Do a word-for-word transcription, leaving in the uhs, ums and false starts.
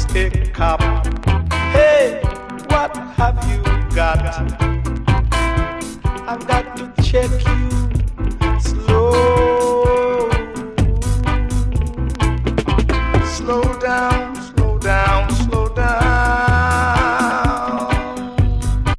a cop. Hey, what have you got? I've got to check you